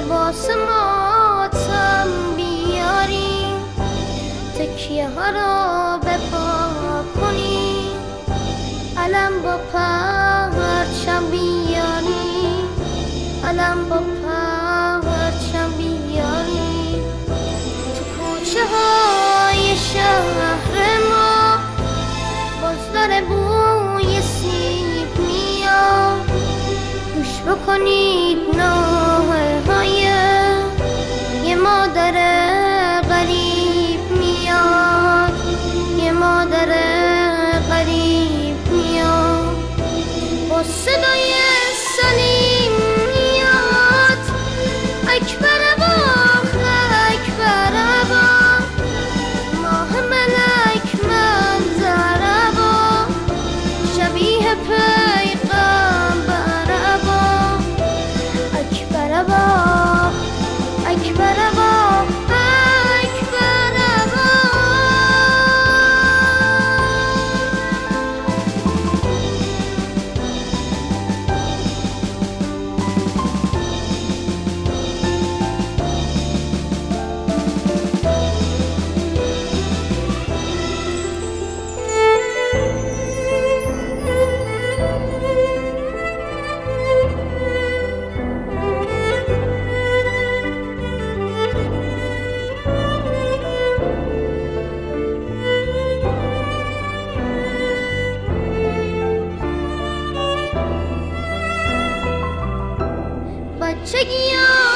لباس ماتم بیاری، تکیه ها را به پا کنی، علم با پرچم بیاری، علم با پرچم بیاری. تو کوچه های شهر ما باز داره بوی سیب میاد، گوش بکنید ناله های یه مادر غریب میاد، یه مادر غریب میاد، با صدای سلیم میاد، اکبر باخ اکبر با ماه ملک منظر با شبیه پیغمبر با اکبر با اکبر با اکبر با. بچگی‌ها